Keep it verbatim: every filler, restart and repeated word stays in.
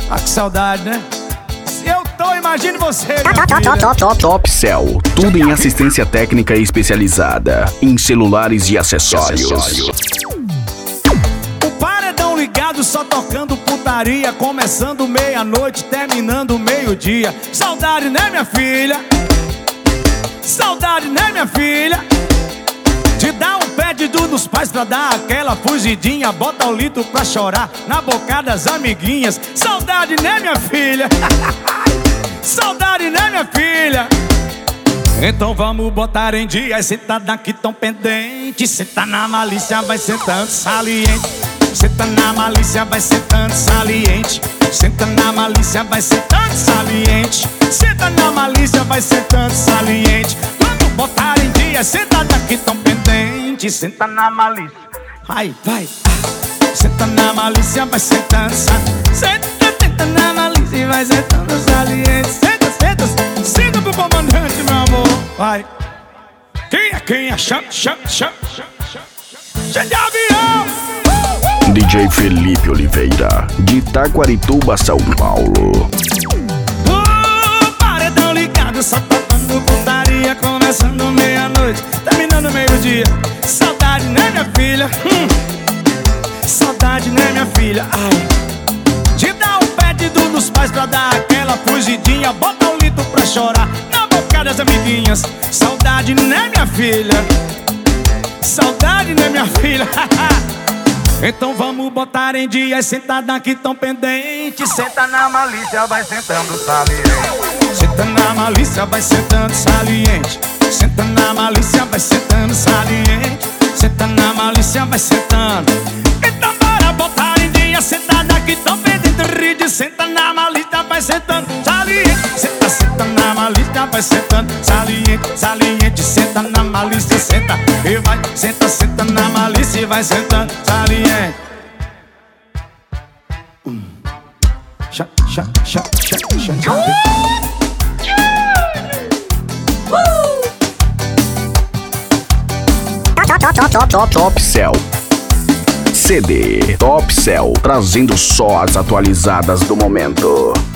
Ah, que saudade, né? Se eu tô, imagine você, Topcel, tudo em assistência técnica especializada em celulares e acessórios. O paredão ligado só tocando putaria, começando meia-noite, terminando meio-dia. Saudade, né, minha filha? Saudade, né, minha filha? Te dá um pedido dos pais pra dar aquela fugidinha, bota o litro pra chorar na boca das amiguinhas. Saudade, né, minha filha? Saudade, né, minha filha? Então vamos botar em dia. Senta daqui tão pendente, senta na malícia, vai sentando saliente. Senta na malícia, vai sentando saliente. Senta na malícia, vai sentando saliente. Senta na malícia, vai sentando saliente. Vamos botar em dia. Senta daqui tão pendente, senta na malícia. Vai, vai. Senta na malícia, vai sentando saliente. Senta, senta na malícia e vai sentando saliente. Senta, senta, senta pro comandante, meu amor. Vai. Quem é, quem é? Chama, chama, chama. Cheio de avião. D J Felipe Oliveira, de Taquarituba, São Paulo. O paredão ligado, só tocando putaria, começando meia-noite, terminando meio-dia. Saudade, né, minha filha? Hum. Saudade, né, minha filha? Ai. Te dá um pedido dos pais pra dar aquela fugidinha, bota o litro pra chorar na boca das amiguinhas. Saudade, né, minha filha? Saudade, né, minha filha? Então vamos botar em dia. Senta daqui tão pendente, senta na malícia, vai sentando saliente. Senta na malícia, vai sentando saliente. Senta na malícia, vai sentando saliente. Senta na malícia, vai sentando. Então bora botar em dia. Senta daqui tão pendente, ride. Senta na malícia, vai sentando saliente. Senta, senta na malícia, vai sentando saliente. Saliente, senta na malícia, senta e vai. Senta, senta na malícia e vai sentando saliente. Hum. Chá, chá, chá, chá, chá, chá. Topcel C D Topcel, trazendo só as atualizadas do momento.